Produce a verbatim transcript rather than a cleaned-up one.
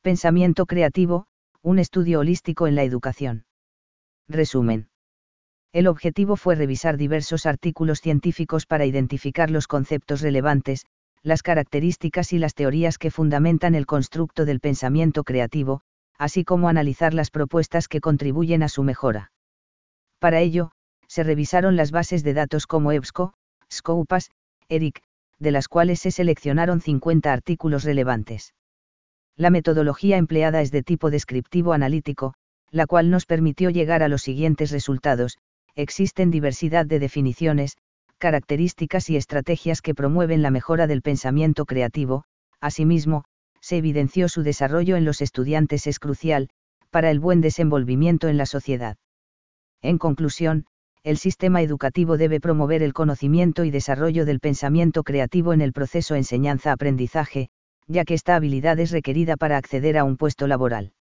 Pensamiento creativo, un estudio holístico en la educación. Resumen. El objetivo fue revisar diversos artículos científicos para identificar los conceptos relevantes, las características y las teorías que fundamentan el constructo del pensamiento creativo, así como analizar las propuestas que contribuyen a su mejora. Para ello, se revisaron las bases de datos como EBSCO, Scopus, ERIC, de las cuales se seleccionaron cincuenta artículos relevantes. La metodología empleada es de tipo descriptivo analítico, la cual nos permitió llegar a los siguientes resultados. Existen diversidad de definiciones, características y estrategias que promueven la mejora del pensamiento creativo. Asimismo, se evidenció su desarrollo en los estudiantes es crucial, para el buen desenvolvimiento en la sociedad. En conclusión, el sistema educativo debe promover el conocimiento y desarrollo del pensamiento creativo en el proceso enseñanza-aprendizaje, ya que esta habilidad es requerida para acceder a un puesto laboral.